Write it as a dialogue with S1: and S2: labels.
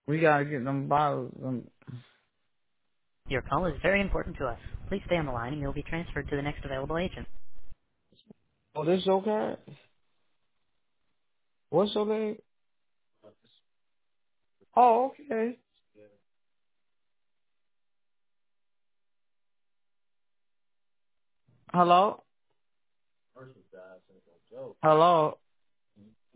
S1: We gotta get them bottles.
S2: Your call is very important to us. Please stay on the line and you'll be transferred to the next available agent.
S1: Oh, this your card? What's your name? Oh, okay. Hello? Hello?